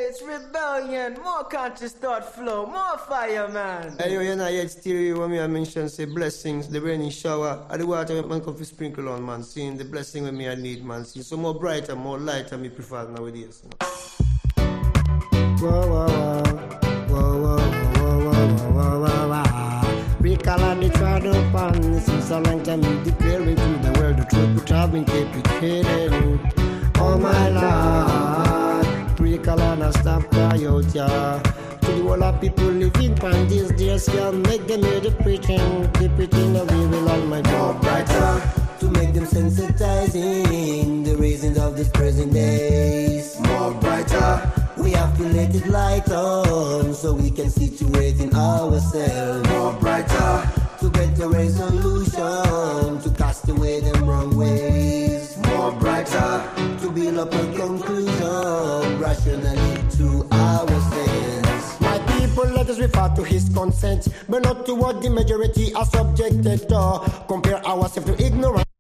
It's rebellion, more conscious thought flow, more fire, man. Hey, you know, yet still when I mention, say, blessings, the rainy shower, and the water man come to sprinkle on, man. Seeing the blessing when me I need, man. See, so more brighter, more lighter, me prefer nowadays. You know? Whoa, whoa, whoa, whoa, whoa, whoa, whoa, whoa, whoa. We call on the trial upon since a long time we declaring to the world the truth which have been kept hidden. Oh my Lord, we call on a stop cry out, yeah. To the whole of people living on these days, can make them hear the preaching, keep it in the way will Almighty. More brighter, to make them sensitizing the reasons of these present days. More brighter, we have to let it light on so we can situate in ourselves. More brighter, to get the resolution to cast away them wrong ways. More brighter, to build up a conclusion rationally to ourselves. My people, let us refer to his consent, but not to what the majority are subjected to. Compare ourselves to ignorance.